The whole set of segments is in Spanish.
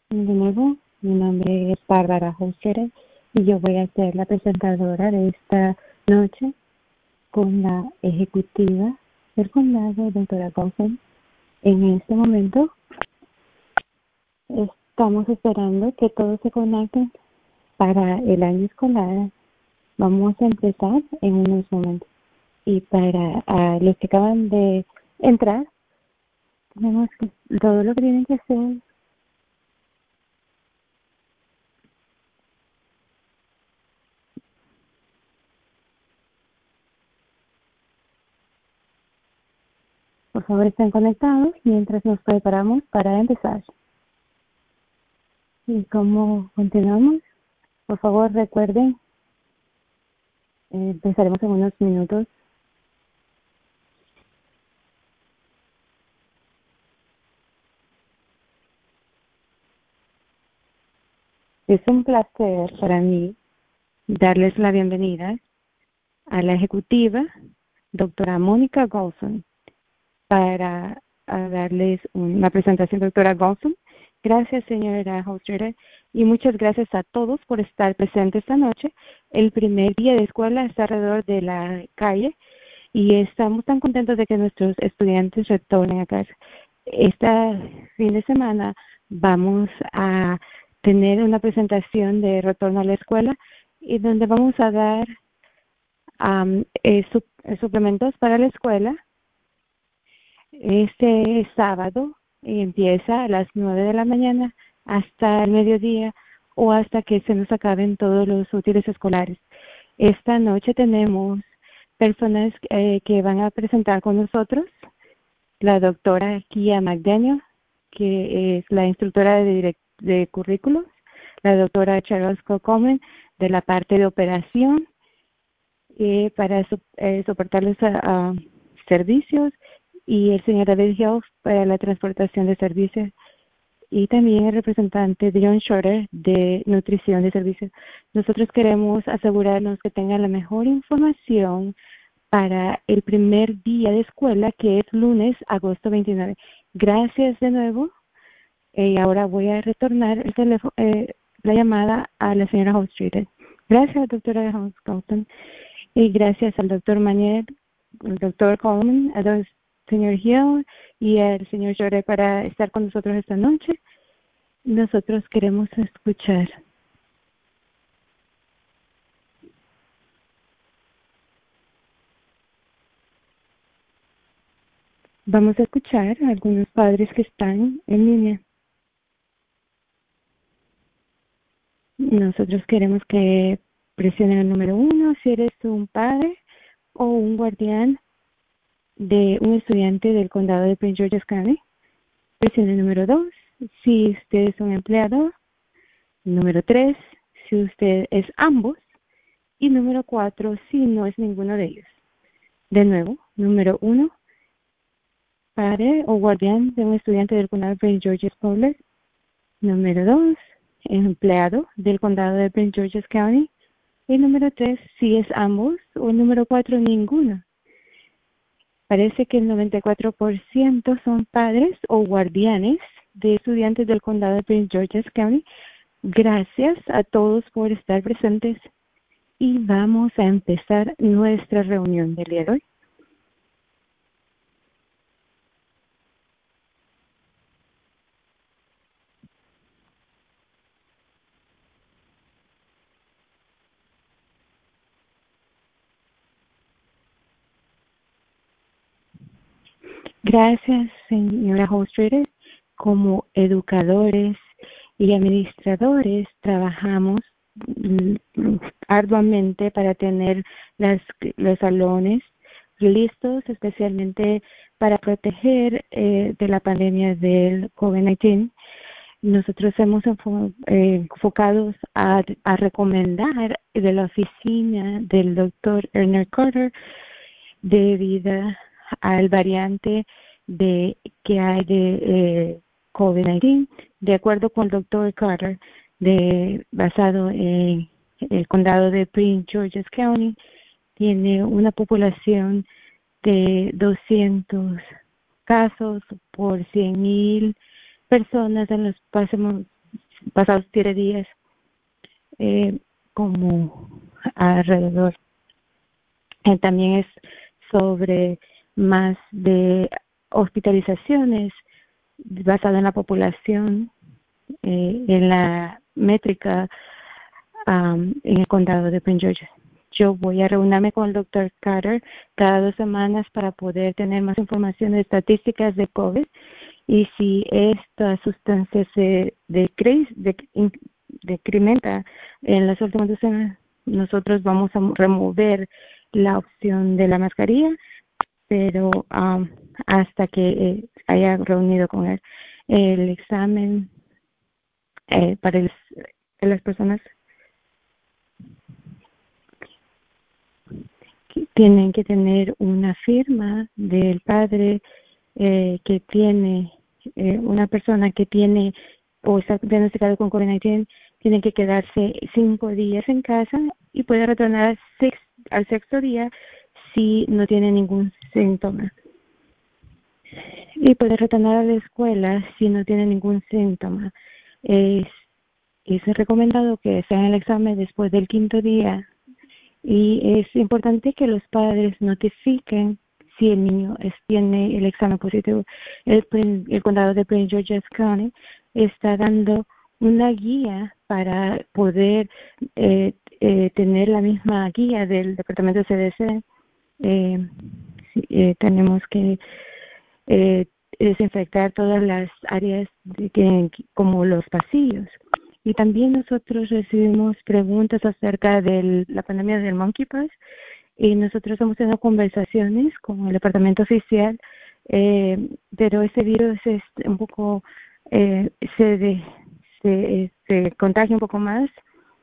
De nuevo, mi nombre es Bárbara Hostere y yo voy a ser la presentadora de esta noche con la ejecutiva del condado, doctora Golson. En este momento estamos esperando que todos se conecten para el año escolar. Vamos a empezar en unos momentos. Y para los que acaban de entrar, tenemos que, todo lo que tienen que hacer. Por favor, estén conectados mientras nos preparamos para empezar. ¿Y cómo continuamos? Por favor, recuerden, empezaremos en unos minutos. Es un placer para mí darles la bienvenida a la ejecutiva, doctora Mónica Golson, para darles una presentación, doctora Golson. Gracias, señora Hostere, y muchas gracias a todos por estar presentes esta noche. El primer día de escuela está alrededor de la calle y estamos tan contentos de que nuestros estudiantes retornen a casa. Este fin de semana vamos a tener una presentación de retorno a la escuela y donde vamos a dar suplementos para la escuela. Este sábado empieza a las 9 de la mañana hasta el mediodía o hasta que se nos acaben todos los útiles escolares. Esta noche tenemos personas que van a presentar con nosotros, la doctora Kia McDaniel, que es la instructora de currículos, la doctora Cheryl Coleman de la parte de operación para soportar los servicios, y el señor David Hill para la transportación de servicios, y también el representante John Shorter de nutrición de servicios. Nosotros queremos asegurarnos que tengan la mejor información para el primer día de escuela, que es lunes, agosto 29. Gracias de nuevo. Y ahora voy a retornar el teléfono, la llamada a la señora Hostere. Gracias, doctora Hostere. Y gracias al doctor Manier, al doctor Coleman, al señor Hill y al señor Shorter para estar con nosotros esta noche. Nosotros queremos escuchar. Vamos a escuchar a algunos padres que están en línea. Nosotros queremos que presionen el número 1 si eres un padre o un guardián de un estudiante del condado de Prince George's County. Presione el número 2 si usted es un empleado. Número 3 si usted es ambos. Y número 4 si no es ninguno de ellos. De nuevo, número 1, padre o guardián de un estudiante del condado de Prince George's Public. Número 2, empleado del condado de Prince George's County. Y número 3, si es ambos. O el número 4, ninguno. Parece que el 94% son padres o guardianes de estudiantes del condado de Prince George's County. Gracias a todos por estar presentes. Y vamos a empezar nuestra reunión del día de hoy. Gracias, señora Hostere. Como educadores y administradores trabajamos arduamente para tener los salones listos, especialmente para proteger de la pandemia del COVID-19. Nosotros hemos enfocados a recomendar de la oficina del doctor Ernest Carter debido al variante que hay de COVID-19. De acuerdo con el doctor Carter, basado en el condado de Prince George's County, tiene una población de 200 casos por 100,000 personas en los próximos pasados 7 días, como alrededor. También es sobre más de hospitalizaciones basado en la población, en la métrica en el condado de Prince George's. Yo voy a reunirme con el doctor Carter cada 2 semanas para poder tener más información de estadísticas de COVID, y si esta sustancia se decrementa en las últimas 2 semanas, nosotros vamos a remover la opción de la mascarilla, pero hasta que haya reunido con él. El examen para las personas que tienen que tener una firma del padre que tiene, una persona que tiene o está diagnosticado con COVID-19, tiene que quedarse 5 días en casa y puede retornar al 6º día si no tiene ningún síntoma. Y puede retornar a la escuela si no tiene ningún síntoma. Es recomendado que se haga el examen después del 5º día, y es importante que los padres notifiquen si el niño tiene el examen positivo. El condado de Prince George's County está dando una guía para poder tener la misma guía del departamento de CDC. Tenemos que desinfectar todas las áreas como los pasillos. Y también nosotros recibimos preguntas acerca de la pandemia del monkeypox, y nosotros hemos tenido conversaciones con el departamento oficial, pero ese virus es un poco, se contagia un poco más.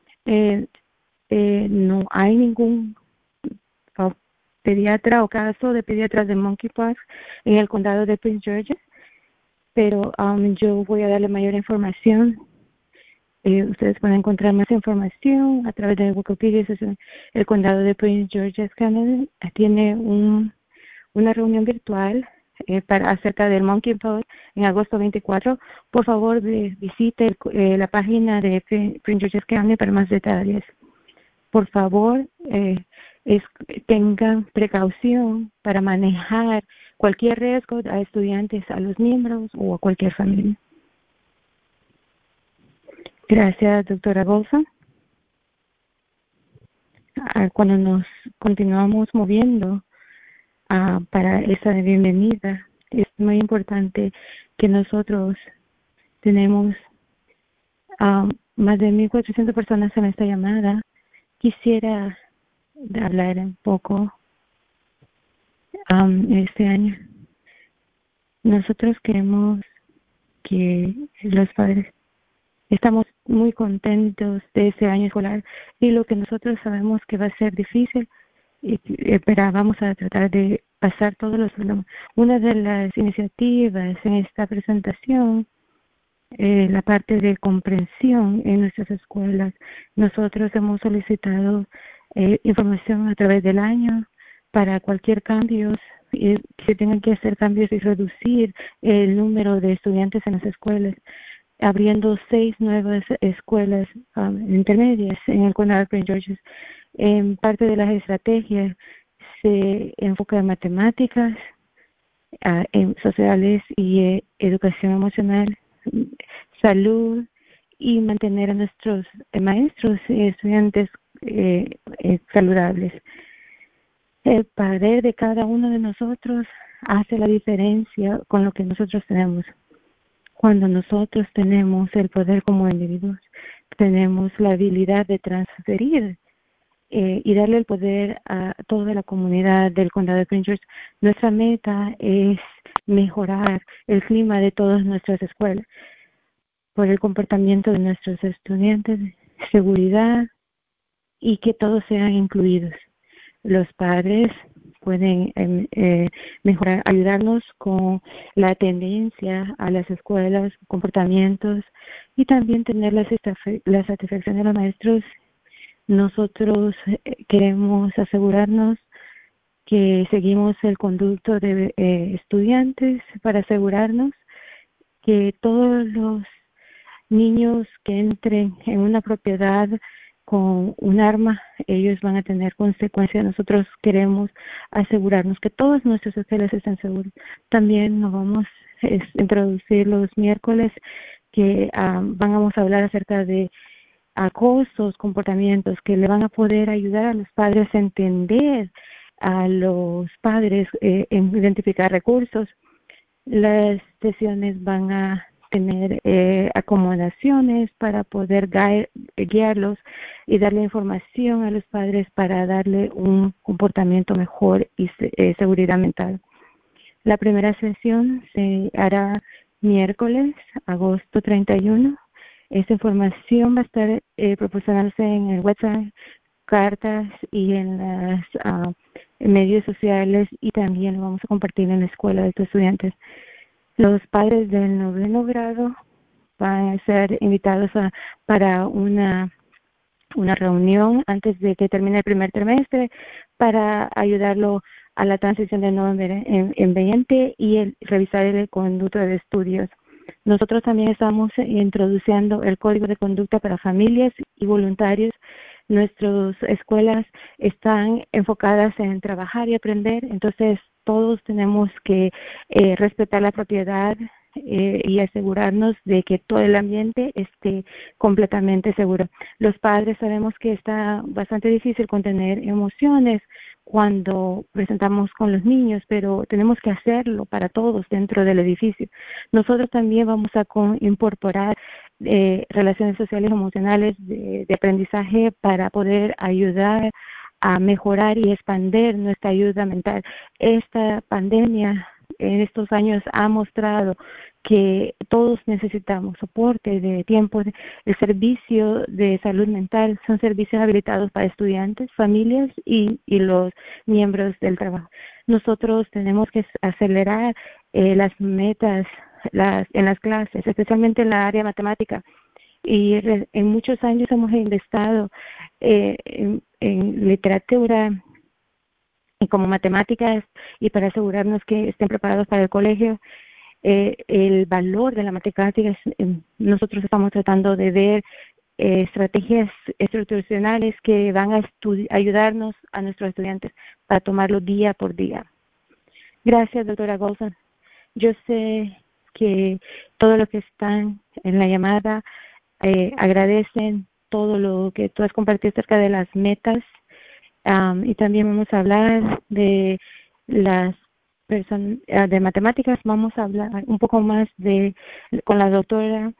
No hay ningún pediatra o caso de pediatras de monkeypox en el condado de Prince George, pero yo voy a darle mayor información. Ustedes pueden encontrar más información a través de Wikipedia. El condado de Prince George's, Canadá, tiene una reunión virtual acerca del monkeypox en agosto 24. Por favor, visite la página de Prince George's County para más detalles. Por favor, tengan precaución para manejar cualquier riesgo a estudiantes, a los miembros o a cualquier familia. Gracias, doctora Bolsa. Cuando nos continuamos moviendo para esa bienvenida, es muy importante que nosotros tenemos más de 1,400 personas en esta llamada. Quisiera hablar un poco este año. Nosotros queremos que los padres estamos muy contentos de este año escolar, y lo que nosotros sabemos que va a ser difícil, pero vamos a tratar de pasar todos los problemas. Una de las iniciativas en esta presentación, la parte de comprensión en nuestras escuelas. Nosotros hemos solicitado información a través del año para cualquier cambio, se tengan que hacer cambios y reducir el número de estudiantes en las escuelas, abriendo 6 nuevas escuelas intermedias en el condado de Prince George's. En parte de las estrategias se enfoca en matemáticas, en sociales y educación emocional, salud, y mantener a nuestros maestros y estudiantes saludables. El poder de cada uno de nosotros hace la diferencia con lo que nosotros tenemos. Cuando nosotros tenemos el poder como individuos, tenemos la habilidad de transferir y darle el poder a toda la comunidad del condado de Prince George. Nuestra meta es mejorar el clima de todas nuestras escuelas por el comportamiento de nuestros estudiantes, seguridad, y que todos sean incluidos. Los padres pueden mejorar, ayudarnos con la tendencia a las escuelas, comportamientos, y también tener la satisfacción de los maestros. Nosotros queremos asegurarnos que seguimos el conducto de estudiantes para asegurarnos que todos los niños que entren en una propiedad con un arma, ellos van a tener consecuencias. Nosotros queremos asegurarnos que todos nuestros hoteles estén seguros. También nos vamos a introducir los miércoles que vamos a hablar acerca de acosos, comportamientos que le van a poder ayudar a los padres a entender a los padres en identificar recursos. Las sesiones van a tener acomodaciones para poder guiarlos y darle información a los padres para darle un comportamiento mejor y seguridad mental. La primera sesión se hará miércoles, agosto 31. Esta información va a estar proporcionándose en el website, cartas y en las medios sociales, y también lo vamos a compartir en la escuela de tus estudiantes. Los padres del 9º grado van a ser invitados para una reunión antes de que termine el primer trimestre para ayudarlo a la transición de noviembre en 20 y revisar el conducto de estudios. Nosotros también estamos introduciendo el código de conducta para familias y voluntarios. Nuestras escuelas están enfocadas en trabajar y aprender, entonces todos tenemos que respetar la propiedad y asegurarnos de que todo el ambiente esté completamente seguro. Los padres sabemos que está bastante difícil contener emociones cuando presentamos con los niños, pero tenemos que hacerlo para todos dentro del edificio. Nosotros también vamos a incorporar relaciones sociales y emocionales de aprendizaje para poder ayudar a mejorar y expandir nuestra ayuda mental. Esta pandemia en estos años ha mostrado que todos necesitamos soporte de tiempo. El servicio de salud mental son servicios habilitados para estudiantes, familias y los miembros del trabajo. Nosotros tenemos que acelerar las metas en las clases, especialmente en la área matemática. Y en muchos años hemos investado en literatura y como matemáticas, y para asegurarnos que estén preparados para el colegio. El valor de la matemática, nosotros estamos tratando de ver estrategias estructurales que van a ayudarnos a nuestros estudiantes para tomarlo día por día. Gracias, doctora Golson. Yo sé que todos los que están en la llamada agradecen todo lo que tú has compartido acerca de las metas, y también vamos a hablar de las de matemáticas. Vamos a hablar un poco más con la doctora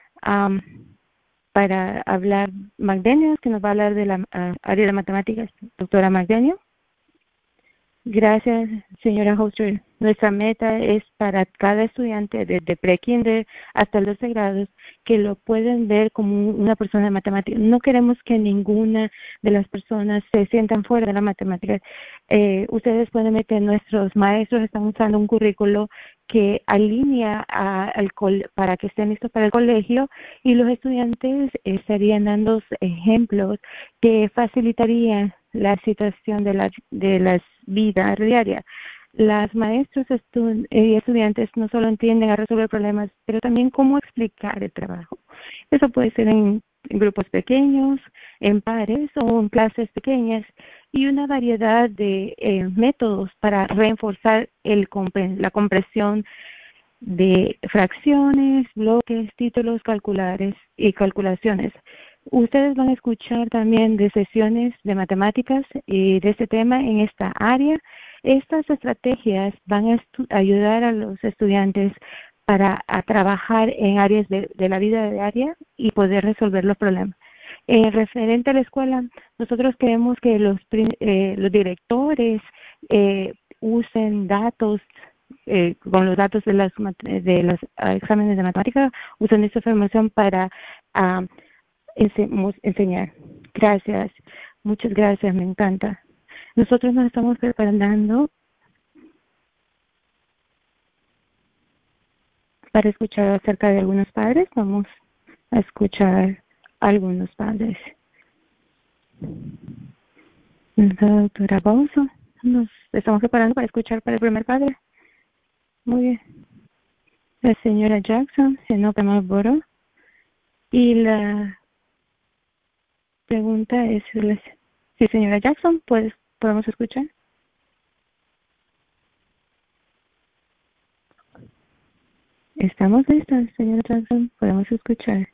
para hablar McDaniel, que nos va a hablar de la área de matemáticas. Doctora McDaniel. Gracias, señora Hoster. Nuestra meta es para cada estudiante desde pre-kinder hasta el 12 grados que lo pueden ver como una persona de matemáticas. No queremos que ninguna de las personas se sientan fuera de la matemática. Ustedes pueden ver que nuestros maestros están usando un currículo que alinea para que estén listos para el colegio, y los estudiantes estarían dando ejemplos que facilitarían la situación de las vidas diarias. Las maestros y estudiantes no solo entienden a resolver problemas, pero también cómo explicar el trabajo. Eso puede ser en grupos pequeños, en pares o en clases pequeñas, y una variedad de métodos para reforzar la comprensión de fracciones, bloques, títulos calculares y calculaciones. Ustedes van a escuchar también de sesiones de matemáticas y de este tema en esta área. Estas estrategias van a ayudar a los estudiantes para trabajar en áreas de la vida diaria y poder resolver los problemas. Referente a la escuela, nosotros queremos que los directores usen datos con los datos de los exámenes de matemática, usen esta información para enseñar. Gracias, muchas gracias, me encanta. Nosotros nos estamos preparando para escuchar acerca de algunos padres. Vamos a escuchar a algunos padres. La doctora Bauso, nos estamos preparando para escuchar para el primer padre. Muy bien. La señora Jackson, señor Marlboro. Y la pregunta es, sí, señora Jackson, pues, ¿podemos escuchar? Estamos listos, señora Jackson, podemos escuchar.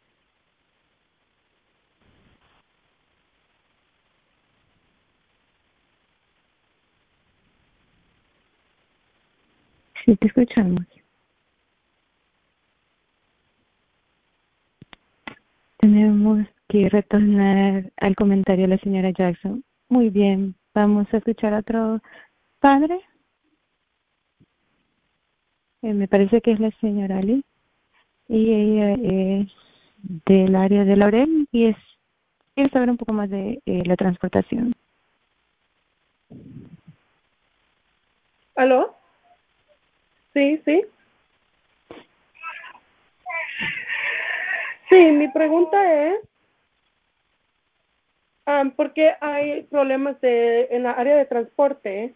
Sí, te escuchamos. Tenemos que retornar al comentario de la señora Jackson. Muy bien, vamos a escuchar a otro padre. Me parece que es la señora Lee. Y ella es del área de Laurel y quiere saber un poco más de la transportación. ¿Aló? Sí, sí. Sí, mi pregunta es, ¿por qué hay problemas en la área de transporte?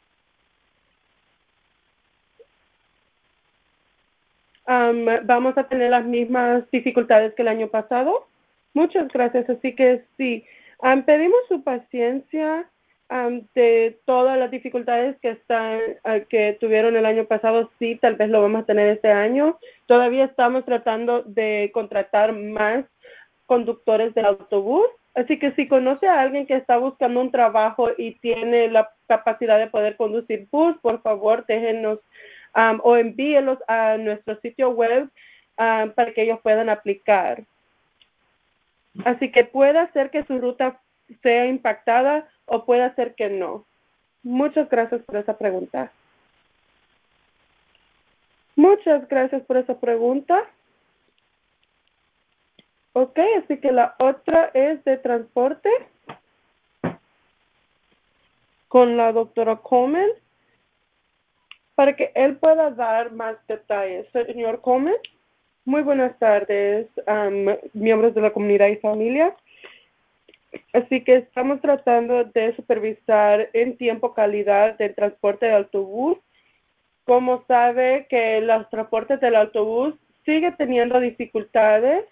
¿Vamos a tener las mismas dificultades que el año pasado? Muchas gracias. Así que sí, pedimos su paciencia de todas las dificultades que tuvieron el año pasado. Sí, tal vez lo vamos a tener este año. Todavía estamos tratando de contratar más conductores de autobús. Así que si conoce a alguien que está buscando un trabajo y tiene la capacidad de poder conducir bus, por favor, déjenos o envíelos a nuestro sitio web para que ellos puedan aplicar. Así que puede ser que su ruta sea impactada o puede ser que no. Muchas gracias por esa pregunta. Muchas gracias por esa pregunta. Ok, así que la otra es de transporte con la doctora Coleman para que él pueda dar más detalles. Señor Coleman, muy buenas tardes, miembros de la comunidad y familia. Así que estamos tratando de supervisar en tiempo calidad del transporte de autobús. Como sabe que los transportes del autobús sigue teniendo dificultades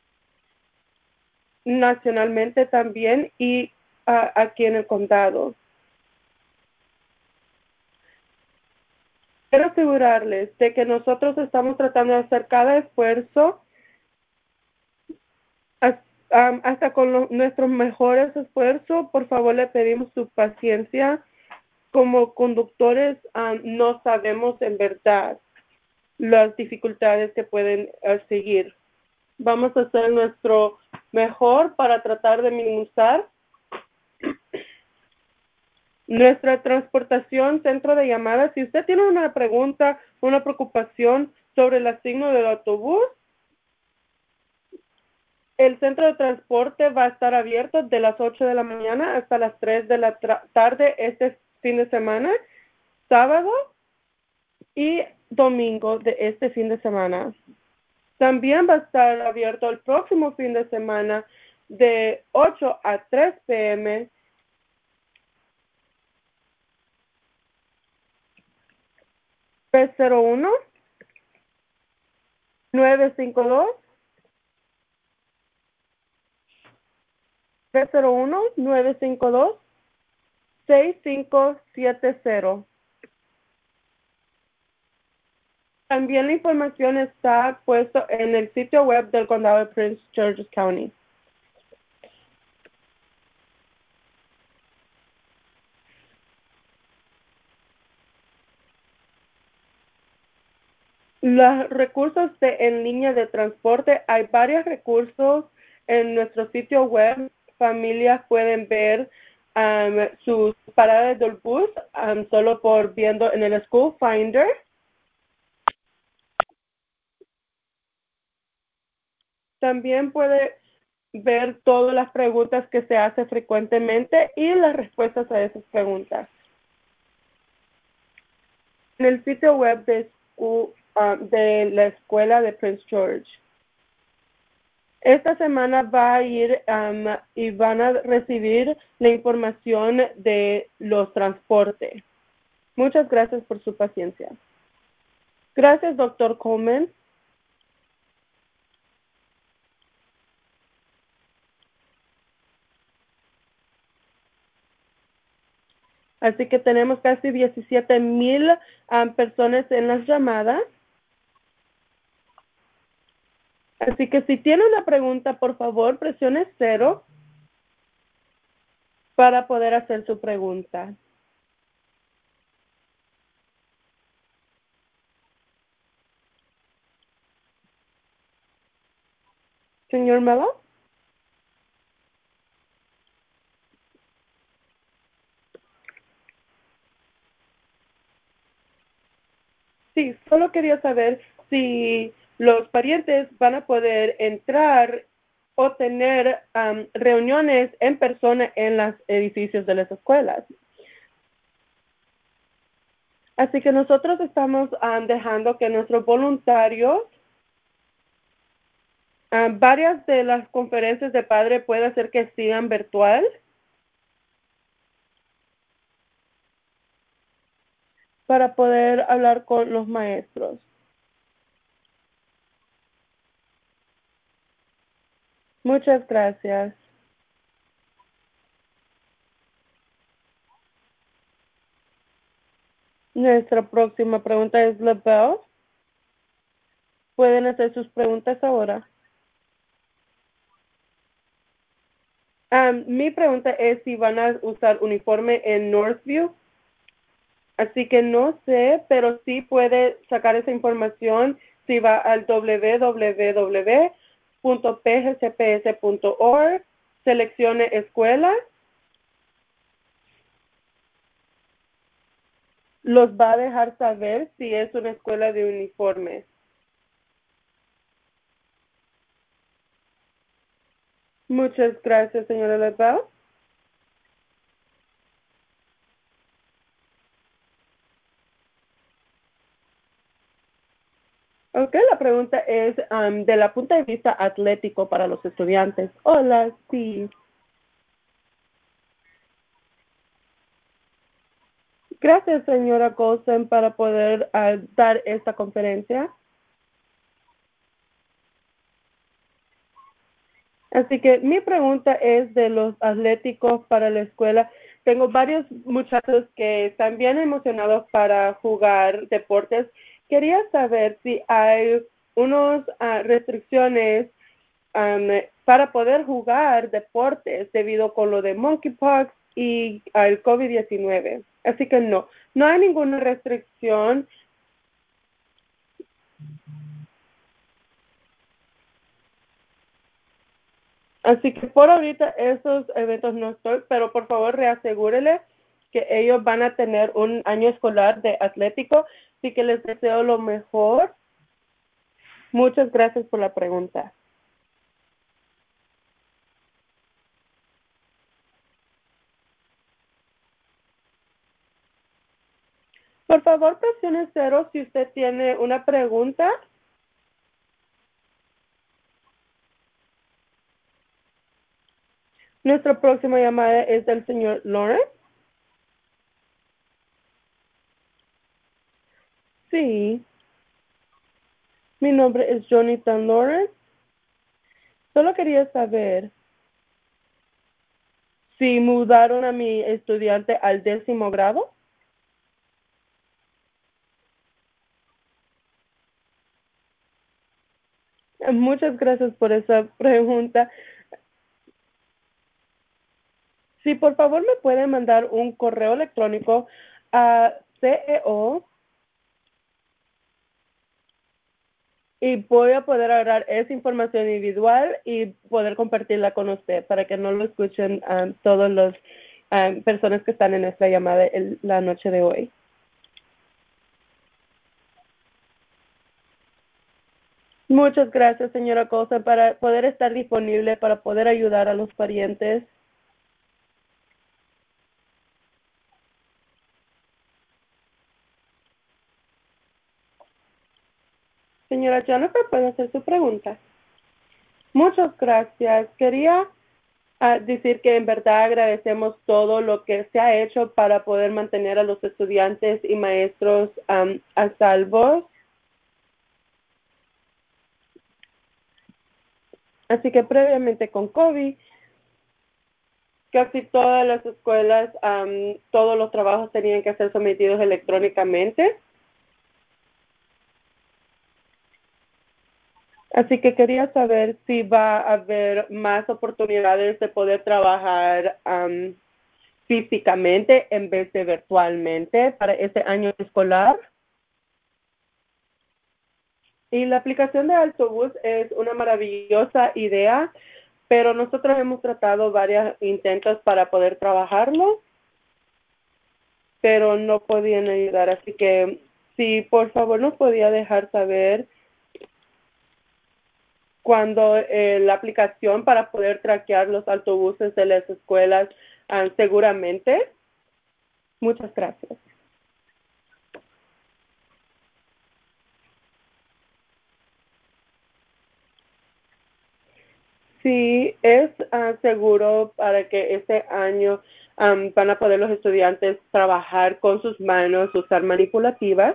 nacionalmente también y aquí en el condado. Quiero asegurarles de que nosotros estamos tratando de hacer cada esfuerzo hasta con nuestros mejores esfuerzos. Por favor, le pedimos su paciencia. Como conductores no sabemos en verdad las dificultades que pueden seguir. Vamos a hacer nuestro mejor para tratar de minimizar nuestra transportación, centro de llamadas. Si usted tiene una pregunta, una preocupación sobre el asigno del autobús, el centro de transporte va a estar abierto de las 8 de la mañana hasta las 3 de la tarde este fin de semana, sábado y domingo de este fin de semana. También va a estar abierto el próximo fin de semana de 8 a 3 p.m. P01 952 301 952 6570. También la información está puesta en el sitio web del condado de Prince George's County. Los recursos en línea de transporte, hay varios recursos en nuestro sitio web. Familias pueden ver sus paradas del bus solo por viendo en el School Finder. También puede ver todas las preguntas que se hacen frecuentemente y las respuestas a esas preguntas. En el sitio web de la escuela de Prince George. Esta semana va a ir y van a recibir la información de los transportes. Muchas gracias por su paciencia. Gracias, doctor Coleman. Así que tenemos casi 17,000 personas en las llamadas. Así que si tiene una pregunta, por favor, presione 0 para poder hacer su pregunta. Señor Melo. Sí, solo quería saber si los parientes van a poder entrar o tener reuniones en persona en los edificios de las escuelas. Así que nosotros estamos dejando que nuestros voluntarios, varias de las conferencias de padre puede ser que sigan virtual, para poder hablar con los maestros. Muchas gracias. Nuestra próxima pregunta es LaBelle. Pueden hacer sus preguntas ahora. Mi pregunta es si van a usar uniforme en Northview. Así que no sé, pero sí puede sacar esa información si va al www.pgcps.org, seleccione escuela, los va a dejar saber si es una escuela de uniforme. Muchas gracias, señora LaBelle. Ok, la pregunta es de la punto de vista atlético para los estudiantes. Hola, sí. Gracias, señora Golsen, para poder dar esta conferencia. Así que mi pregunta es de los atléticos para la escuela. Tengo varios muchachos que están bien emocionados para jugar deportes. Quería saber si hay unas restricciones para poder jugar deportes debido con lo de monkeypox y el COVID-19. Así que no hay ninguna restricción. Así que por ahorita esos eventos no estoy, pero por favor reasegúrele que ellos van a tener un año escolar de atlético, así que les deseo lo mejor. Muchas gracias por la pregunta. Por favor, presione 0 si usted tiene una pregunta. Nuestra próxima llamada es del señor Lawrence. Sí, mi nombre es Jonathan Lawrence. Solo quería saber si mudaron a mi estudiante al 10º grado. Muchas gracias por esa pregunta. Si por favor me puede mandar un correo electrónico a CEO y voy a poder agarrar esa información individual y poder compartirla con usted para que no lo escuchen todos los personas que están en esta llamada la noche de hoy. Muchas gracias, señora Cosa, para poder estar disponible, para poder ayudar a los parientes. Señora Jennifer, ¿puede hacer su pregunta? Muchas gracias. Quería decir que en verdad agradecemos todo lo que se ha hecho para poder mantener a los estudiantes y maestros a salvo. Así que previamente con COVID, casi todas las escuelas, todos los trabajos tenían que ser sometidos electrónicamente. Así que quería saber si va a haber más oportunidades de poder trabajar físicamente en vez de virtualmente para este año escolar. Y la aplicación de Altobús es una maravillosa idea, pero nosotros hemos tratado varios intentos para poder trabajarlo, pero no podían ayudar. Así que si por favor nos podía dejar saber cuando la aplicación para poder traquear los autobuses de las escuelas seguramente. Muchas gracias. Sí, es seguro para que este año van a poder los estudiantes trabajar con sus manos, usar manipulativas.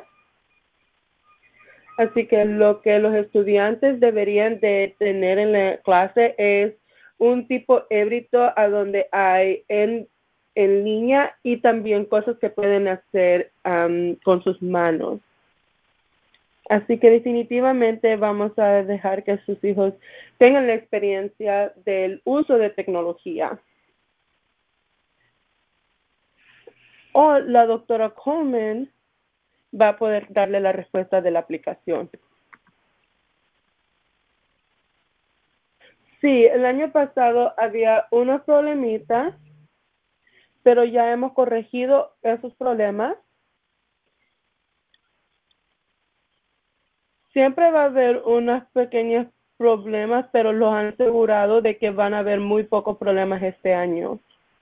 Así que lo que los estudiantes deberían de tener en la clase es un tipo híbrido a donde hay en línea y también cosas que pueden hacer con sus manos. Así que definitivamente vamos a dejar que sus hijos tengan la experiencia del uso de tecnología. O la doctora Coleman va a poder darle la respuesta de la aplicación. Sí, el año pasado había unos problemitas, pero ya hemos corregido esos problemas. Siempre va a haber unos pequeños problemas, pero los han asegurado de que van a haber muy pocos problemas este año.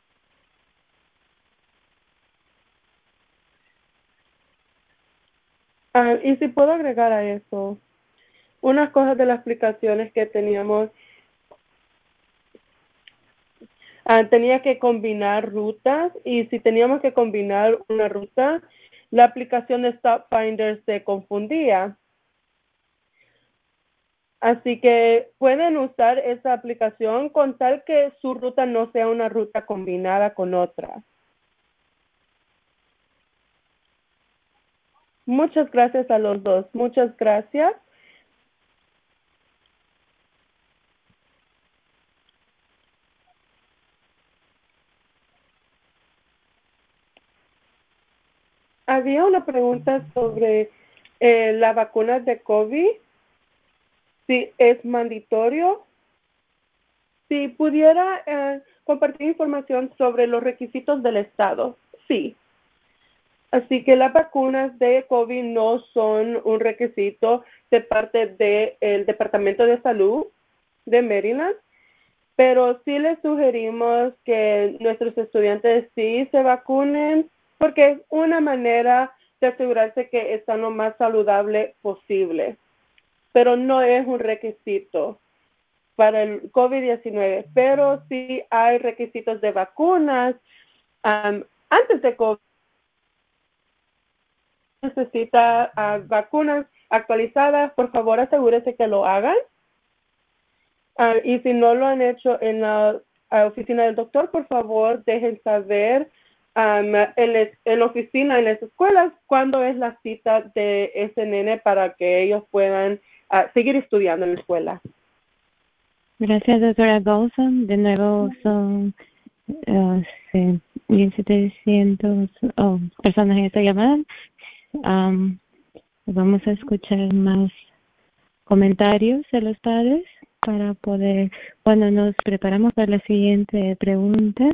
Y si puedo agregar a eso, unas cosas de las aplicaciones que teníamos, tenía que combinar rutas y si teníamos que combinar una ruta, la aplicación de Stop Finder se confundía. Así que pueden usar esa aplicación con tal que su ruta no sea una ruta combinada con otra. Muchas gracias a los dos. Muchas gracias. Había una pregunta sobre la vacuna de COVID. Si es mandatorio. Si pudiera compartir información sobre los requisitos del Estado. Sí. Así que las vacunas de COVID no son un requisito de parte del Departamento de Salud de Maryland, pero sí les sugerimos que nuestros estudiantes sí se vacunen porque es una manera de asegurarse que están lo más saludable posible, pero no es un requisito para el COVID-19, pero sí hay requisitos de vacunas. Antes de COVID necesita vacunas actualizadas, por favor asegúrese que lo hagan. Y si no lo han hecho en la oficina del doctor, por favor dejen saber en la oficina, en las escuelas, cuándo es la cita de ese nene para que ellos puedan seguir estudiando en la escuela. Gracias, doctora Golson. De nuevo son 1,700 personas en esta llamada. Vamos a escuchar más comentarios de los padres para poder, cuando nos preparamos para la siguiente pregunta,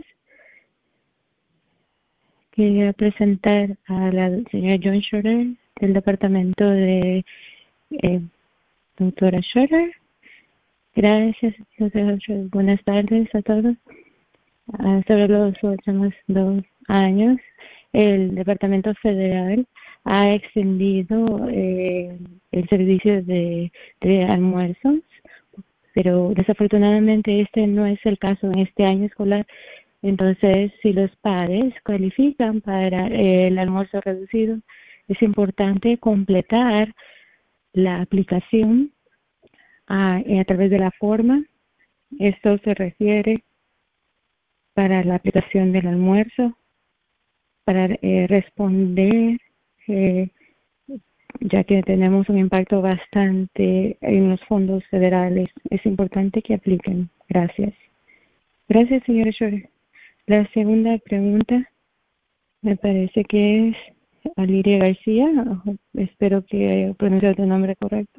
quería presentar a la señora John Schroeder del departamento de doctora Schroeder. Gracias, doctora Schroeder. Buenas tardes a todos. Sobre los últimos 2 años, el Departamento Federal ha extendido el servicio de almuerzos, pero desafortunadamente este no es el caso en este año escolar. Entonces, si los padres califican para el almuerzo reducido, es importante completar la aplicación a través de la forma. Esto se refiere para la aplicación del almuerzo, para responder, eh, ya que tenemos un impacto bastante en los fondos federales. Es importante que apliquen. Gracias. Gracias, señora Shore. La segunda pregunta me parece que es Aliria García. Espero que haya pronunciado tu nombre correcto.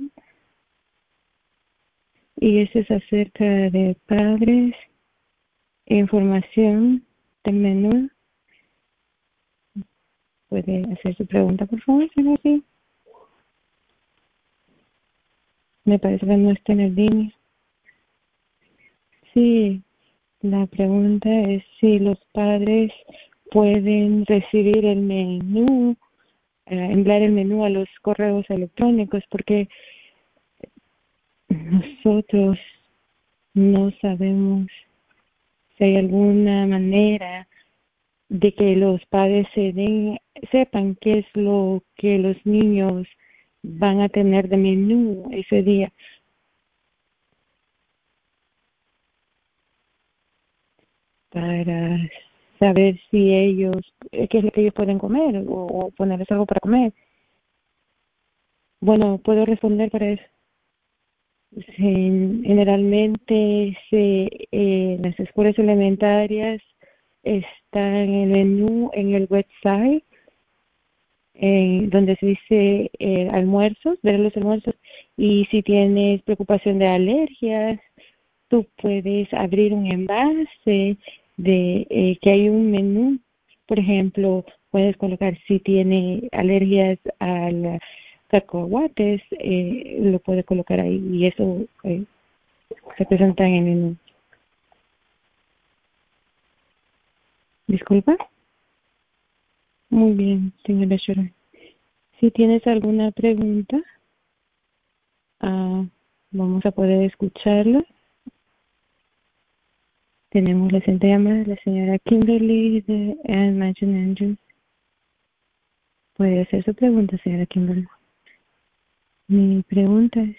Y eso es acerca de padres, información del menú. ¿Puede hacer su pregunta, por favor, señor? Sí. Me parece que no está en el línea. Sí, la pregunta es si los padres pueden recibir el menú, enviar el menú a los correos electrónicos, porque nosotros no sabemos si hay alguna manera de que los padres sepan qué es lo que los niños van a tener de menú ese día, para saber si ellos, qué es lo que ellos pueden comer o ponerles algo para comer. Bueno, puedo responder para eso. Generalmente las escuelas elementarias están en el menú, en el website, donde se dice almuerzos, ver los almuerzos, y si tienes preocupación de alergias, tú puedes abrir un envase de que hay un menú. Por ejemplo, puedes colocar si tiene alergias al cacahuates, lo puedes colocar ahí y eso se presenta en el menú. Disculpa. Muy bien, señora Shura. Si tienes alguna pregunta, vamos a poder escucharla. Tenemos la siguiente llamada, la señora Kimberly de Mansion Andrews. Puede hacer su pregunta, señora Kimberly. Mi pregunta es,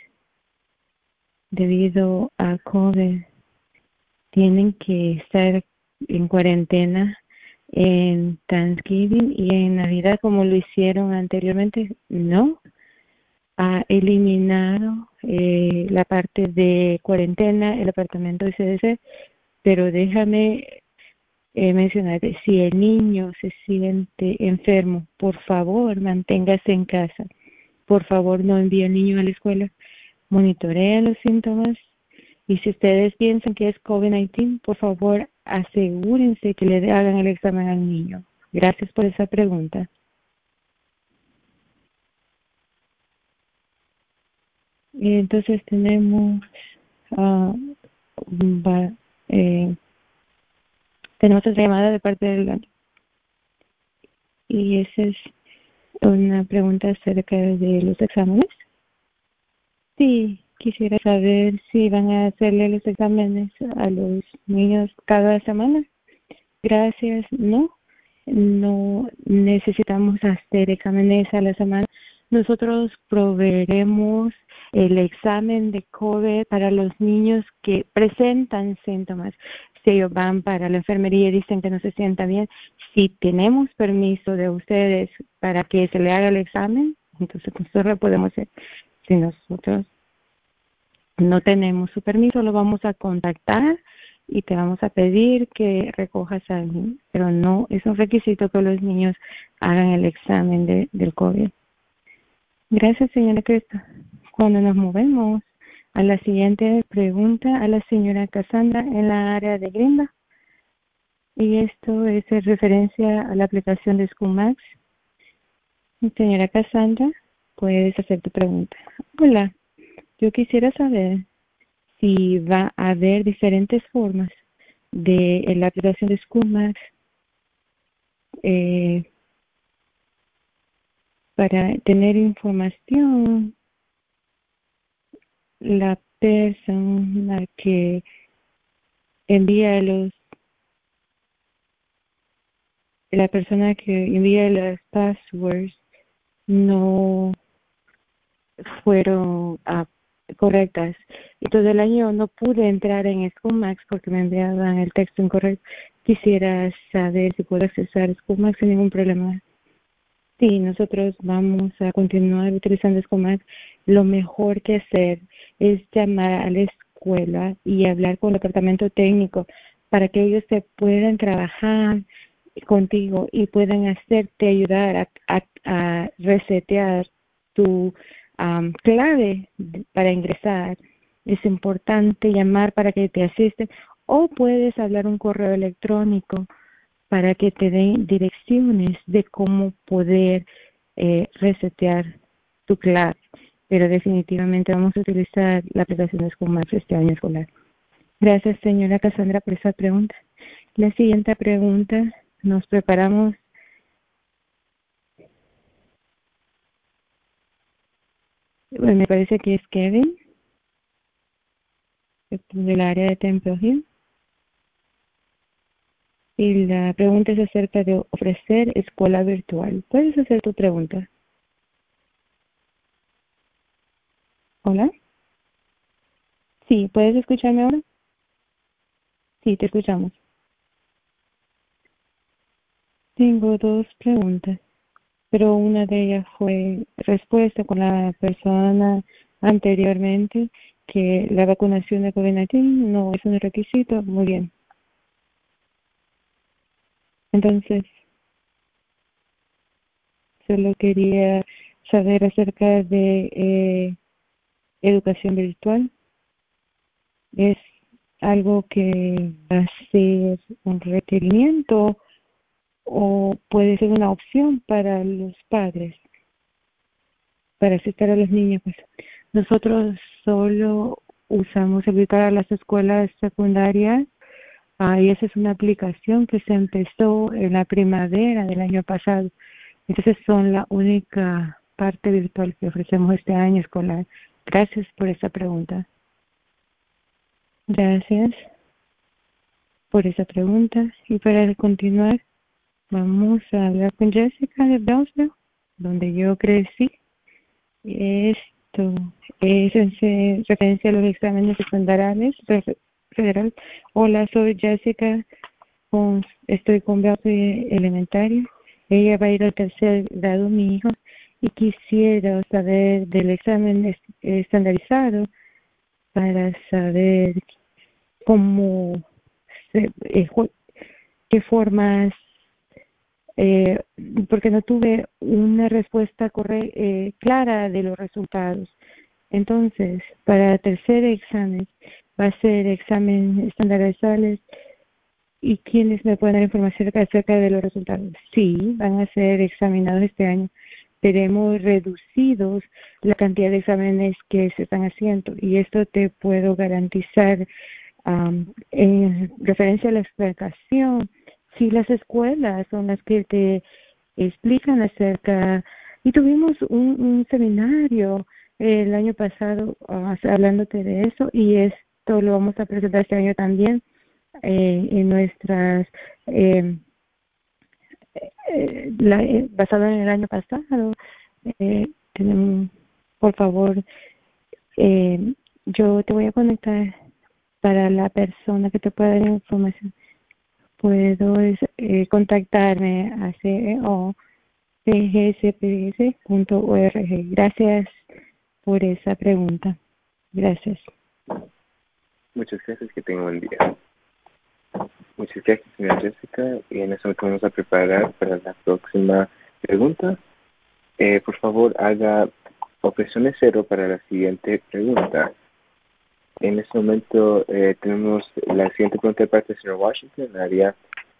debido a COVID, ¿tienen que estar en cuarentena en Thanksgiving y en Navidad como lo hicieron anteriormente? No. Ha eliminado la parte de cuarentena, el apartamento de CDC, pero déjame mencionarte, si el niño se siente enfermo, por favor, manténgase en casa. Por favor, no envíe al niño a la escuela. Monitorea los síntomas. Y si ustedes piensan que es COVID-19, por favor, asegúrense que le hagan el examen al niño. Gracias por esa pregunta. Entonces tenemos, va, tenemos otra llamada de parte del... Y esa es una pregunta acerca de los exámenes. Sí, quisiera saber si van a hacerle los exámenes a los niños cada semana. Gracias. No, no necesitamos hacer exámenes a la semana. Nosotros proveeremos el examen de COVID para los niños que presentan síntomas. Si ellos van para la enfermería y dicen que no se sientan bien, si tenemos permiso de ustedes para que se le haga el examen, entonces nosotros lo podemos hacer. Si nosotros no tenemos su permiso, lo vamos a contactar y te vamos a pedir que recojas al niño, pero no es un requisito que los niños hagan el examen del COVID. Gracias, señora Cresta. Cuando nos movemos a la siguiente pregunta, a la señora Cassandra en la área de Grimba, y esto es en referencia a la aplicación de SchoolMax. Señora Cassandra, puedes hacer tu pregunta. Hola, yo quisiera saber si va a haber diferentes formas de la aplicación de SchoolMax para tener información. La persona que envía la persona que envía las passwords no fueron correctas. Y todo el año no pude entrar en SchoolMax porque me enviaban el texto incorrecto. Quisiera saber si puedo accesar SchoolMax sin ningún problema. Sí, nosotros vamos a continuar utilizando SchoolMax. Lo mejor que hacer es llamar a la escuela y hablar con el departamento técnico para que ellos te puedan trabajar contigo y puedan hacerte ayudar a resetear tu clave para ingresar. Es importante llamar para que te asisten o puedes hablar un correo electrónico para que te den direcciones de cómo poder resetear tu clave. Pero definitivamente vamos a utilizar la aplicación de SchoolMax este año escolar. Gracias, señora Cassandra, por esa pregunta. La siguiente pregunta, nos preparamos. Bueno, me parece que es Kevin, del área de Temple Hill. Y la pregunta es acerca de ofrecer escuela virtual. ¿Puedes hacer tu pregunta? ¿Hola? Sí, ¿puedes escucharme ahora? Sí, te escuchamos. Tengo dos preguntas, pero una de ellas fue respuesta con la persona anteriormente que la vacunación de COVID-19 no es un requisito. Muy bien. Entonces, solo quería saber acerca de educación virtual. ¿Es algo que va a ser un requerimiento o puede ser una opción para los padres para asistir a los niños? Pues nosotros solo usamos el virtual a las escuelas secundarias y esa es una aplicación que se empezó en la primavera del año pasado. Entonces son la única parte virtual que ofrecemos este año escolar. Gracias por esa pregunta. Gracias por esa pregunta. Y para continuar, vamos a hablar con Jessica de Brownsville, donde yo crecí. Esto es en referencia a los exámenes secundariales federal. Hola, soy Jessica, estoy con Brownsville Elementario. Ella va a ir al tercer grado, mi hijo, y quisiera saber del examen estandarizado para saber cómo qué formas, eh, porque no tuve una respuesta clara de los resultados. Entonces, para el tercer examen, va a ser examen estandarizados. ¿Y quiénes me pueden dar información acerca de los resultados? Sí, van a ser examinados este año, pero hemos reducido la cantidad de exámenes que se están haciendo y esto te puedo garantizar. En referencia a la explicación, si las escuelas son las que te explican acerca, y tuvimos un seminario el año pasado hablándote de eso, y esto lo vamos a presentar este año también en nuestras, basado en el año pasado. Tenemos, por favor, yo te voy a conectar para la persona que te pueda dar información. Puedo contactarme a ceo.pgsps.org. Gracias por esa pregunta. Gracias. Muchas gracias, que tenga un buen día. Muchas gracias, señora Jessica. Y en eso nos vamos a preparar para la próxima pregunta. Por favor, haga opciones 0 para la siguiente pregunta. En este momento tenemos la siguiente pregunta de parte del señor Washington. Haría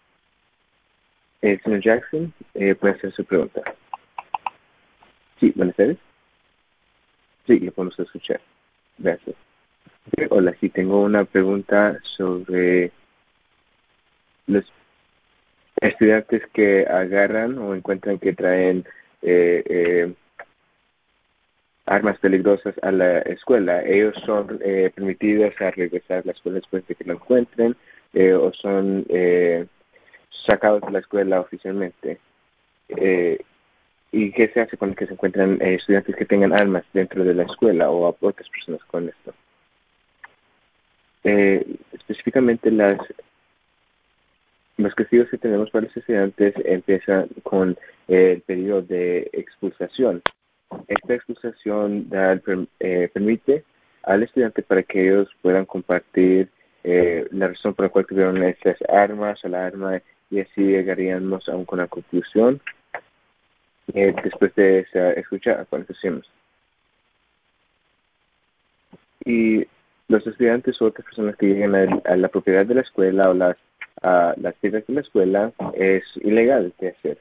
el señor Jackson. Puede hacer su pregunta. Sí, buenas tardes. Sí, le podemos escuchar. Gracias. Hola, sí, tengo una pregunta sobre los estudiantes que agarran o encuentran que traen armas peligrosas a la escuela. ¿Ellos son permitidos a regresar a la escuela después de que lo encuentren o son sacados de la escuela oficialmente? ¿Y qué se hace cuando se encuentran estudiantes que tengan armas dentro de la escuela o a otras personas con esto? Específicamente los castigos que tenemos para los estudiantes empiezan con el periodo de expulsación. Esta expulsación permite al estudiante para que ellos puedan compartir la razón por la cual tuvieron estas armas o la arma, y así llegaríamos a una conclusión después de esa escucha a conversaciones. Y los estudiantes o otras personas que lleguen a la propiedad de la escuela o las tierras de la escuela es ilegal de hacer.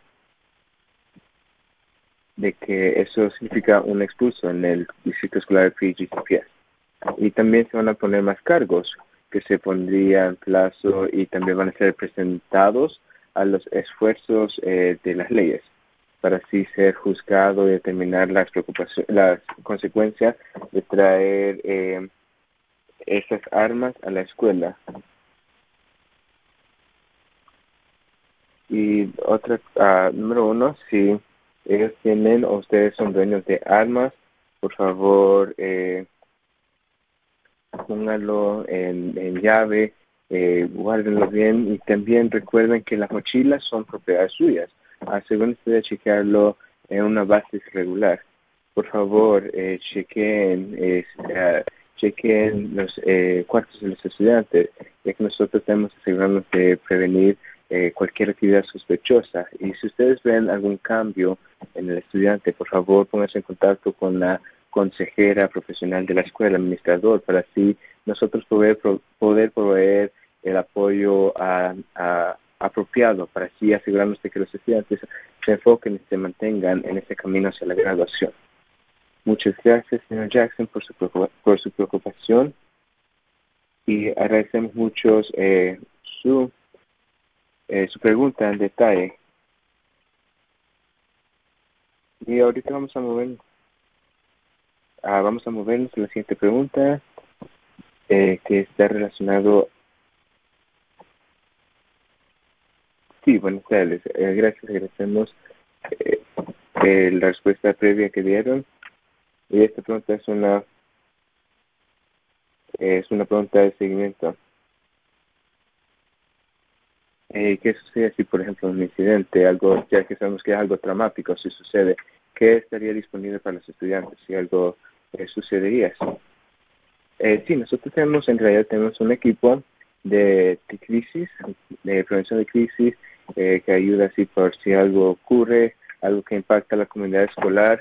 De que eso significa un expulso en el distrito escolar PGCPS. Y también se van a poner más cargos que se pondrían en plazo y también van a ser presentados a los esfuerzos de las leyes para así ser juzgado y determinar las consecuencias de traer esas armas a la escuela. Y otra, número 1, si ellos tienen o ustedes son dueños de armas, por favor, pónganlo en llave, guárdenlo bien y también recuerden que las mochilas son propiedades suyas. Asegúrense de chequearlo en una base regular. Por favor, chequen los cuartos de los estudiantes, ya que nosotros tenemos que asegurarnos de prevenir cualquier actividad sospechosa. Y si ustedes ven algún cambio en el estudiante, por favor, pónganse en contacto con la consejera profesional de la escuela, administrador, para así nosotros poder proveer el apoyo apropiado, para así asegurarnos de que los estudiantes se enfoquen y se mantengan en ese camino hacia la graduación. Muchas gracias, señor Jackson, por su preocupación y agradecemos mucho su pregunta en detalle. Y ahorita vamos a movernos a la siguiente pregunta, que está relacionado. Sí, buenas tardes. Agradecemos la respuesta previa que dieron. Y esta pregunta es una pregunta de seguimiento. ¿Qué sucede si, por ejemplo, un incidente, algo, ya que sabemos que es algo traumático, si sucede, qué estaría disponible para los estudiantes si algo sucedería? Sí, nosotros en realidad tenemos un equipo de crisis, de prevención de crisis, que ayuda así por si algo ocurre, algo que impacta a la comunidad escolar.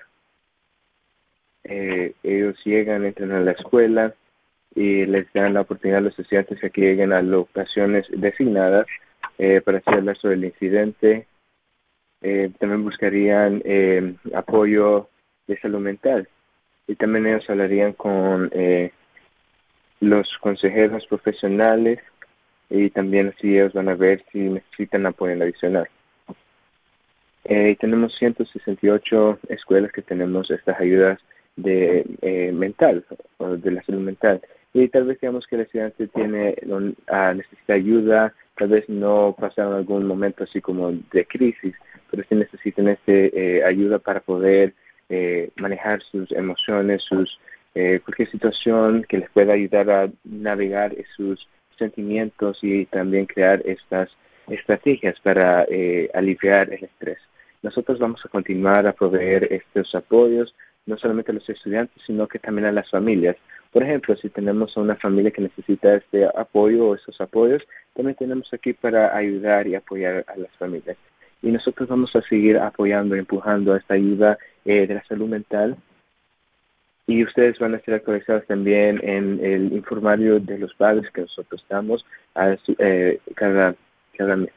Ellos entran a la escuela y les dan la oportunidad a los estudiantes que lleguen a locaciones designadas para así hablar sobre el incidente. También buscarían apoyo de salud mental y también ellos hablarían con los consejeros profesionales y también así ellos van a ver si necesitan apoyo adicional. Tenemos 168 escuelas que tenemos estas ayudas de mental, o de la salud mental. Y tal vez digamos que el estudiante necesita ayuda, tal vez no pasaron algún momento así como de crisis, pero sí necesitan ayuda para poder manejar sus emociones, cualquier situación que les pueda ayudar a navegar sus sentimientos y también crear estas estrategias para aliviar el estrés. Nosotros vamos a continuar a proveer estos apoyos, no solamente a los estudiantes, sino que también a las familias. Por ejemplo, si tenemos a una familia que necesita este apoyo o esos apoyos, también tenemos aquí para ayudar y apoyar a las familias. Y nosotros vamos a seguir apoyando y empujando a esta ayuda de la salud mental. Y ustedes van a ser actualizados también en el informario de los padres que nosotros damos cada mes.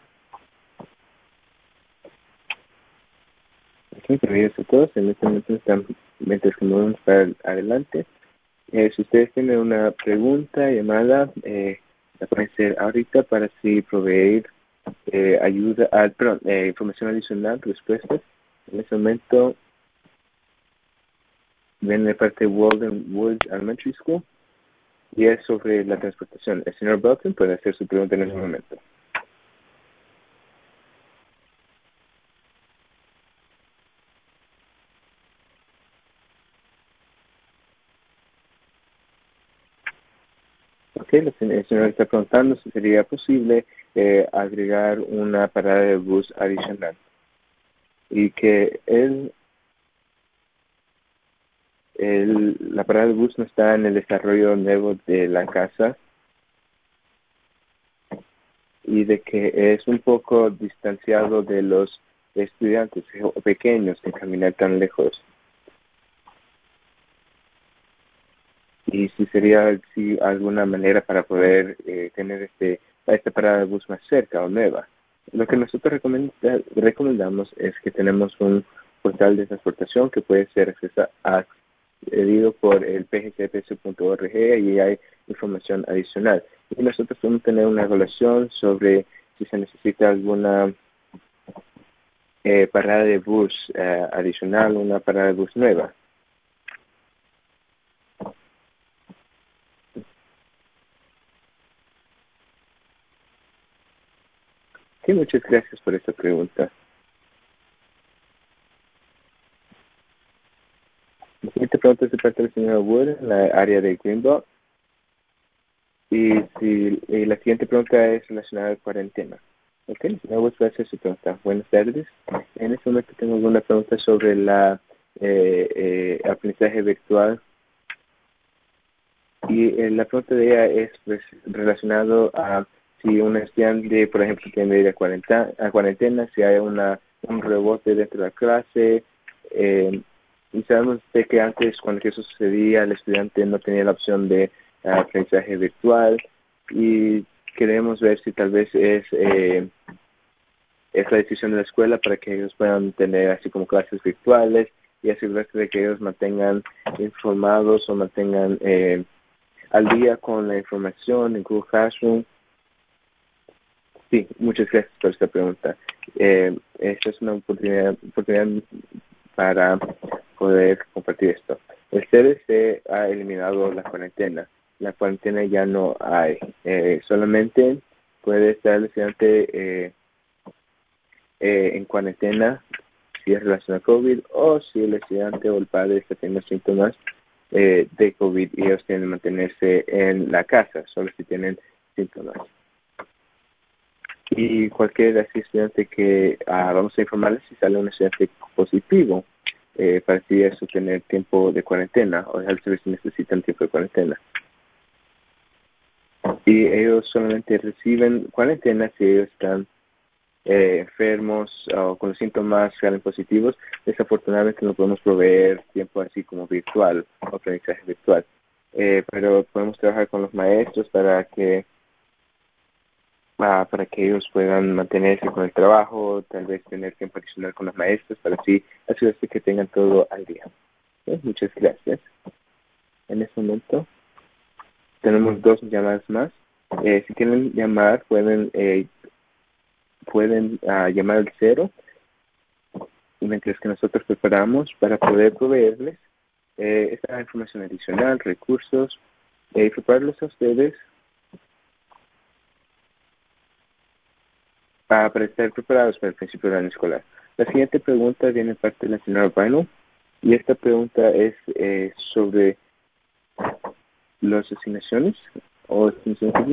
Bienvenidos a todos. En este momento mientras que movemos para adelante. Si ustedes tienen una pregunta, llamada, la pueden hacer ahorita para así proveer información adicional, respuestas. En este momento ven de parte de Walden Woods Elementary School y es sobre la transportación. El señor Belton puede hacer su pregunta en este momento. Ok, el señor está preguntando si sería posible agregar una parada de bus adicional y que la parada de bus no está en el desarrollo nuevo de la casa y de que es un poco distanciado de los estudiantes pequeños de caminar tan lejos. Y si sería alguna manera para poder tener esta parada de bus más cerca o nueva. Lo que nosotros recomendamos es que tenemos un portal de transportación que puede ser accedido por el pgcps.org y hay información adicional. Y nosotros podemos tener una evaluación sobre si se necesita alguna parada de bus adicional, una parada de bus nueva. Sí, muchas gracias por esta pregunta. La siguiente pregunta es de parte del señor Wood en la área de Greenbelt. Y la siguiente pregunta es relacionada a la cuarentena. Ok, el señor Wood va a hacer su pregunta. Buenas tardes. En este momento tengo una pregunta sobre la aprendizaje virtual. Y la pregunta de ella es relacionado a si un estudiante, por ejemplo, tiene que ir a cuarentena, si hay un rebote dentro de la clase. Y sabemos de que antes, cuando eso sucedía, el estudiante no tenía la opción de aprendizaje virtual y queremos ver si tal vez es la decisión de la escuela para que ellos puedan tener así como clases virtuales y asegurarse de que ellos mantengan informados o mantengan al día con la información en Google Classroom. Sí, muchas gracias por esta pregunta. Esta es una oportunidad para poder compartir esto. El CDC ha eliminado la cuarentena. La cuarentena ya no hay. Solamente puede estar el estudiante en cuarentena si es relacionado a COVID o si el estudiante o el padre está teniendo síntomas de COVID y ellos tienen que mantenerse en la casa, solo si tienen síntomas. Y cualquier estudiante que vamos a informarles si sale un estudiante positivo para así eso tener tiempo de cuarentena o dejar saber si necesitan tiempo de cuarentena. Y ellos solamente reciben cuarentena si ellos están enfermos o con los síntomas salen positivos. Desafortunadamente no podemos proveer tiempo así como virtual o aprendizaje virtual, pero podemos trabajar con los maestros para que ellos puedan mantenerse con el trabajo, tal vez tener tiempo adicional con los maestros para así asegurarse que tengan todo al día. Muchas gracias. En este momento tenemos 2 llamadas más. Si quieren llamar, pueden llamar al 0 mientras que nosotros preparamos para poder proveerles esta información adicional, recursos, y prepararlos a ustedes para estar preparados para el principio del año escolar. La siguiente pregunta viene de parte de la señora Bino y esta pregunta es sobre las asignaciones o asignaciones.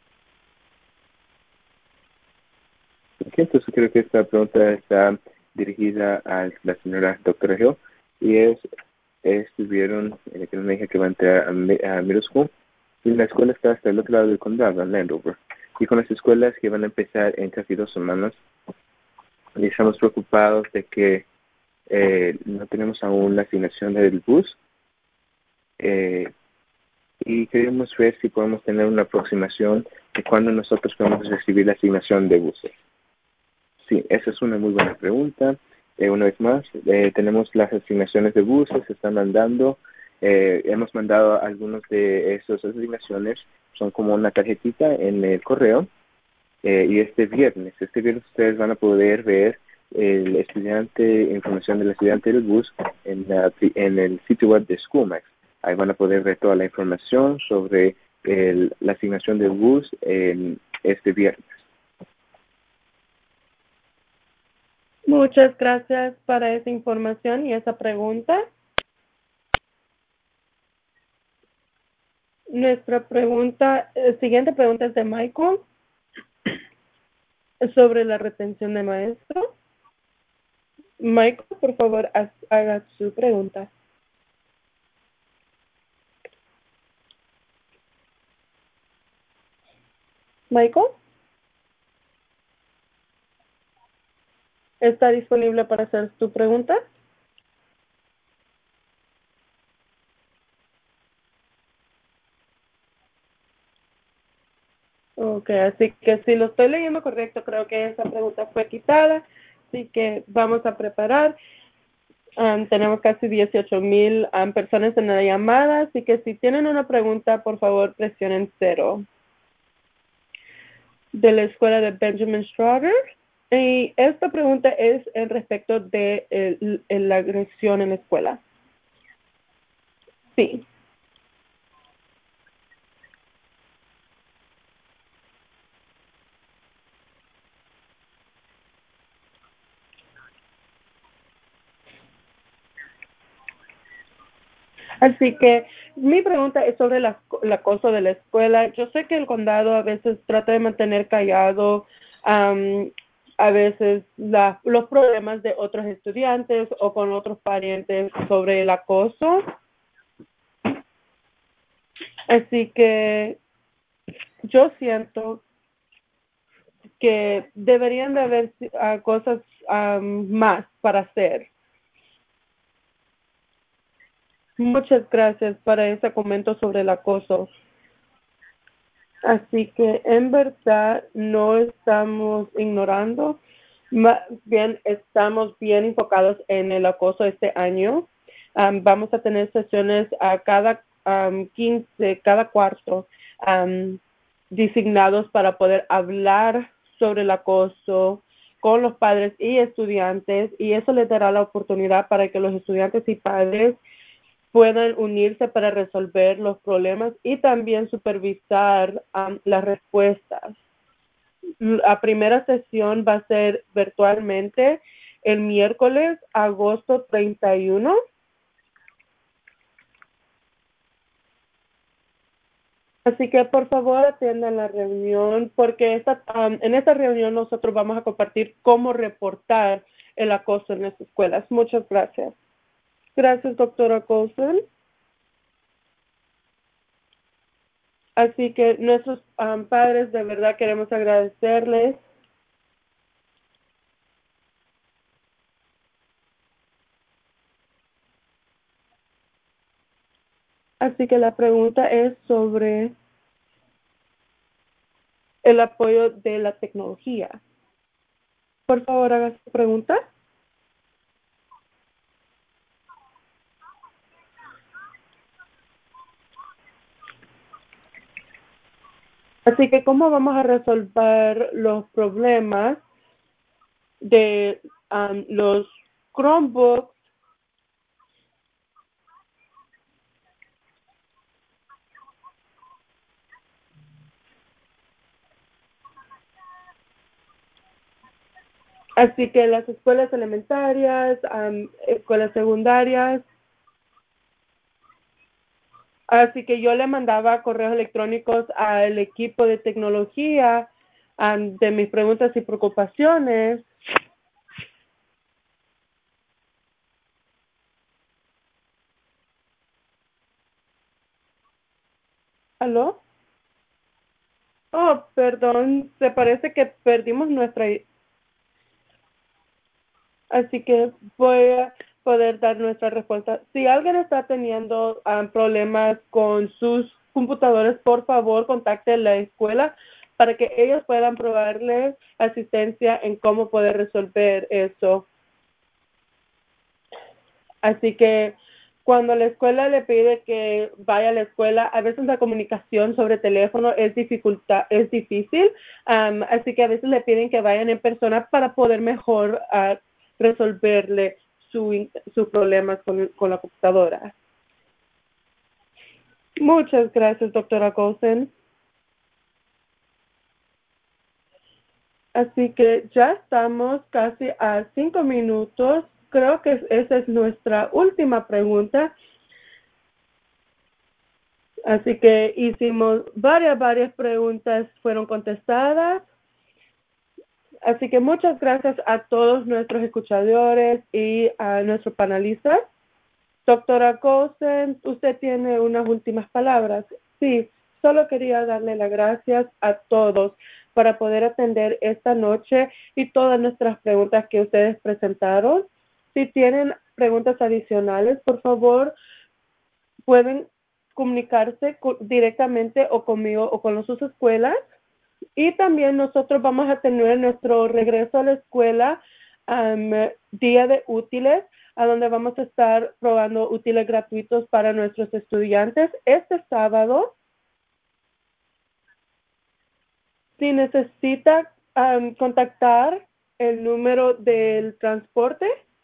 Okay, entonces creo que esta pregunta está dirigida a la señora doctora Hill y estuvieron, que me dije que va a entrar a middle school y la escuela está hasta el otro lado del condado, en Landover. Y con las escuelas que van a empezar en casi 2 semanas, y estamos preocupados de que no tenemos aún la asignación del bus y queremos ver si podemos tener una aproximación de cuándo nosotros podemos recibir la asignación de buses. Sí, esa es una muy buena pregunta. Una vez más, tenemos las asignaciones de buses, se están mandando. Hemos mandado algunos de esas asignaciones, son como una tarjetita en el correo. Y este viernes ustedes van a poder ver información del estudiante del bus en el sitio web de SchoolMax. Ahí van a poder ver toda la información sobre la asignación del bus en este viernes. Muchas gracias para esa información y esa pregunta. Nuestra siguiente pregunta es de Michael sobre la retención de maestros. Michael, por favor, haga su pregunta. Michael, ¿está disponible para hacer tu pregunta? Ok, así que si lo estoy leyendo correcto, creo que esa pregunta fue quitada, así que vamos a preparar. Tenemos casi 18,000 personas en la llamada, así que si tienen una pregunta, por favor, presionen 0. De la escuela de Benjamin Schroeder. Y esta pregunta es en respecto de la agresión en la escuela. Sí. Así que mi pregunta es sobre el acoso de la escuela. Yo sé que el condado a veces trata de mantener callado a veces los problemas de otros estudiantes o con otros parientes sobre el acoso. Así que yo siento que deberían de haber cosas más para hacer. Muchas gracias para ese comentario sobre el acoso. Así que en verdad no estamos ignorando, más bien estamos bien enfocados en el acoso este año. Vamos a tener sesiones a cada 15, cada cuarto, designados para poder hablar sobre el acoso con los padres y estudiantes, y eso les dará la oportunidad para que los estudiantes y padres puedan unirse para resolver los problemas y también supervisar las respuestas. La primera sesión va a ser virtualmente el miércoles, agosto 31. Así que por favor atiendan la reunión porque en esta reunión nosotros vamos a compartir cómo reportar el acoso en las escuelas. Muchas gracias. Gracias, doctora Coulson. Así que nuestros padres de verdad queremos agradecerles. Así que la pregunta es sobre el apoyo de la tecnología. Por favor, haga su pregunta. Así que, ¿cómo vamos a resolver los problemas de los Chromebooks? Así que las escuelas elementarias, escuelas secundarias. Así que yo le mandaba correos electrónicos al equipo de tecnología de mis preguntas y preocupaciones. ¿Aló? Oh, perdón, se parece que perdimos nuestra. Así que voy a poder dar nuestra respuesta. Si alguien está teniendo problemas con sus computadores, por favor, contacte a la escuela para que ellos puedan proveerle asistencia en cómo poder resolver eso. Así que cuando la escuela le pide que vaya a la escuela, a veces la comunicación sobre teléfono es difícil, así que a veces le piden que vayan en persona para poder mejor resolverle sus problemas con la computadora. Muchas gracias, doctora Coulson. Así que ya estamos casi a 5 minutos. Creo que esa es nuestra última pregunta. Así que hicimos varias preguntas, fueron contestadas. Así que muchas gracias a todos nuestros escuchadores y a nuestros panelistas. Doctora Coulson, usted tiene unas últimas palabras. Sí, solo quería darle las gracias a todos para poder atender esta noche y todas nuestras preguntas que ustedes presentaron. Si tienen preguntas adicionales, por favor, pueden comunicarse directamente o conmigo o con sus escuelas. Y también nosotros vamos a tener nuestro regreso a la escuela, día de útiles, a donde vamos a estar probando útiles gratuitos para nuestros estudiantes este sábado. Si necesita contactar el número del transporte,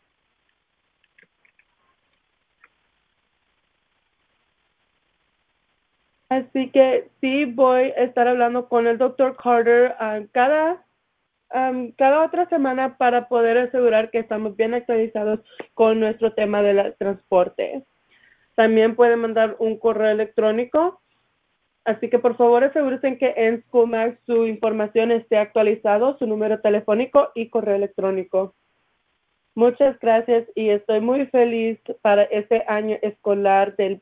así que sí voy a estar hablando con el Dr. Carter cada otra semana para poder asegurar que estamos bien actualizados con nuestro tema del transporte. También pueden mandar un correo electrónico, así que por favor asegúrense que en SchoolMax su información esté actualizado, su número telefónico y correo electrónico. Muchas gracias y estoy muy feliz para este año escolar del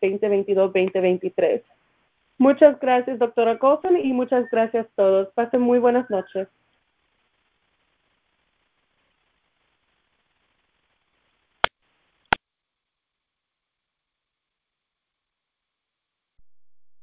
2022-2023. Muchas gracias, doctora Coulson, y muchas gracias a todos. Pasen muy buenas noches.